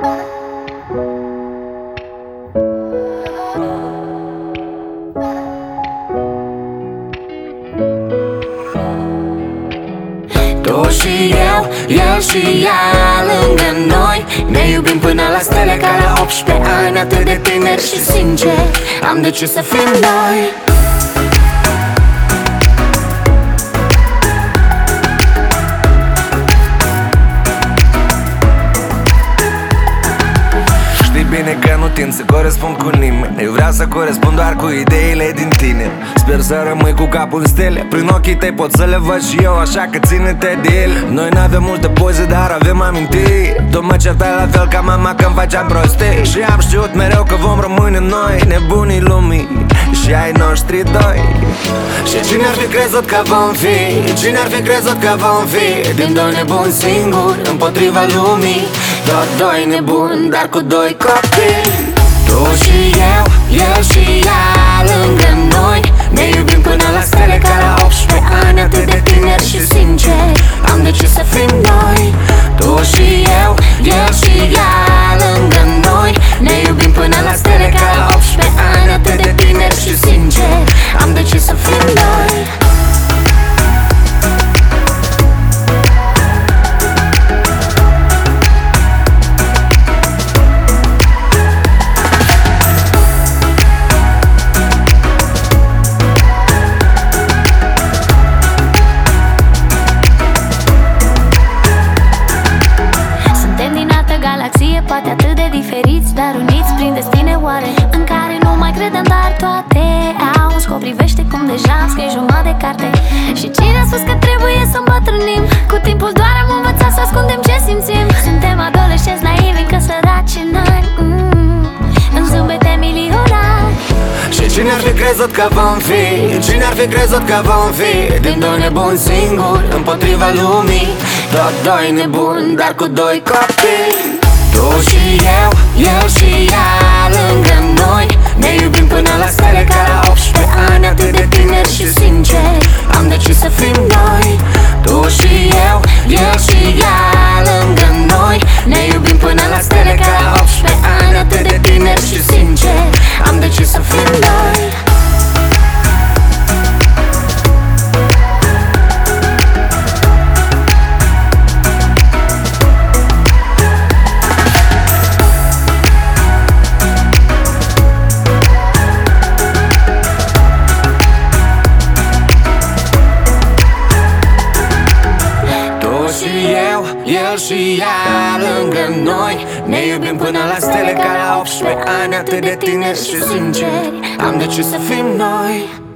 Tu și eu, el și ea lângă noi, ne iubim până la stele ca la 18 ani. Atât de tineri și sinceri, am decis să fim noi. Bine că nu tind să corespund cu nimeni. Eu vreau să corespund doar cu ideile din tine. Sper să rămâi cu capul în stele. Prin ochii tăi pot să le văd și eu, așa că ține-te de ele. Noi n-avem multe poze, dar avem amintiri. Tu mă certai la fel ca mama când faceam prostii. Și am știut mereu că vom rămâne noi, nebunii lumii și ai noștri doi. Și cine ar fi crezut că vom fi, cine ar fi crezut că vom fi din doi nebuni singuri împotriva lumii. Tot doi nebuni, dar cu doi copii. Tu și eu, el și ea lângă noi, ne iubim până la stele ca la 18 ani. Atât de tineri și sinceri, am decis să fim noi. Tu și eu, el și ea lângă noi, ne iubim până la stele ca la 18 ani. Atât de tineri și sinceri, am decis să fim noi. Poate atât de diferiți, dar uniți prin destine oare, în care nu mai credem, dar toate au un scop. Privește cum deja am scris jumătate de carte. Și cine a spus că trebuie să îmbătrânim? Cu timpul doar am învățat să ascundem ce simțim. Suntem adolescenți naivi, încă săraci în ani, în zâmbete milionari. Și cine ar fi crezut că vom fi, cine ar fi crezut că vom fi din doi nebuni singuri împotriva lumii. Tot doi nebuni, dar cu doi copii. Tu și eu, el și ea lângă noi, ne iubim până la stele ca la 18 ani. Atât de tineri și sinceri, am decis să fim noi. Tu și eu, el și ea lângă noi, ne iubim până la stele ca la 18 ani. Atât de tineri și sinceri, am decis să fim noi. El și ea lângă noi, ne iubim până la stele ca la 18 ani. Atât de tineri și sinceri, am decis să fim noi.